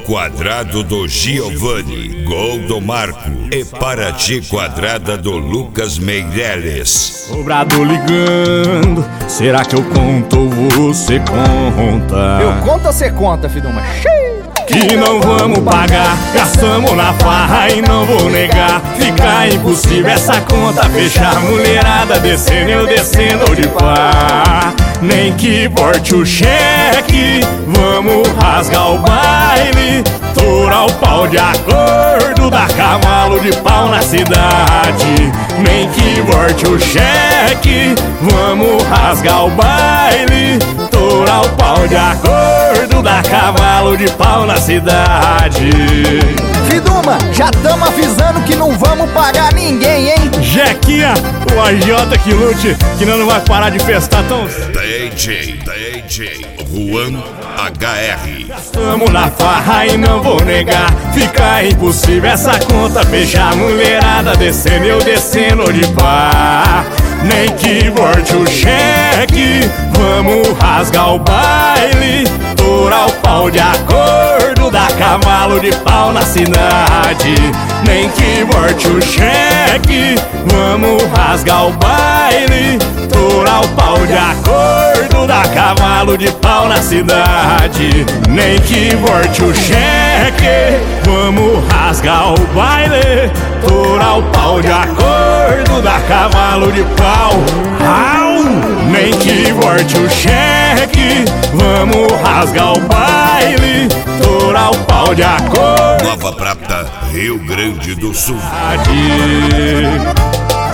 quadrado do Giovanni, gol do Marco e para G quadrada do Lucas Meireles. Cobrado ligando, será que eu conto ou você conta? Eu conto ou você conta, Fiduma? Que não vamos pagar, gastamos na farra e não vou negar. Fica impossível essa conta fechar. Mulherada descendo, eu descendo de pá. Nem que porte o cheque, vamos rasgar o baile. Torar o pau de acordo, dar cavalo de pau na cidade. Nem que porte o cheque, vamos rasgar o baile. Torar o pau de acordo, dar cavalo de pau na cidade. Fiduma, já tamo avisando que não vamos pagar ninguém, hein? Jequinha, o AJ que lute, que não vai parar de festar tão... DJ Juan HR. Estamos na farra e não vou negar, fica impossível essa conta fechar. Mulherada descendo, eu descendo de pá. Nem que volte o cheque, vamos rasgar o baile. Torar o pau de acordo, dar cavalo de pau na cidade. Nem que volte o cheque, vamos rasgar o baile. Torar o pau de acordo, dar cavalo de pau na cidade. Nem que volte o cheque, vamos rasgar o baile. Torar o pau de acordo, dar cavalo de pau. Au! Nem que volte o cheque, vamos rasgar o baile. Torar o pau de acordo. Nova Prata, Rio Grande do Sul.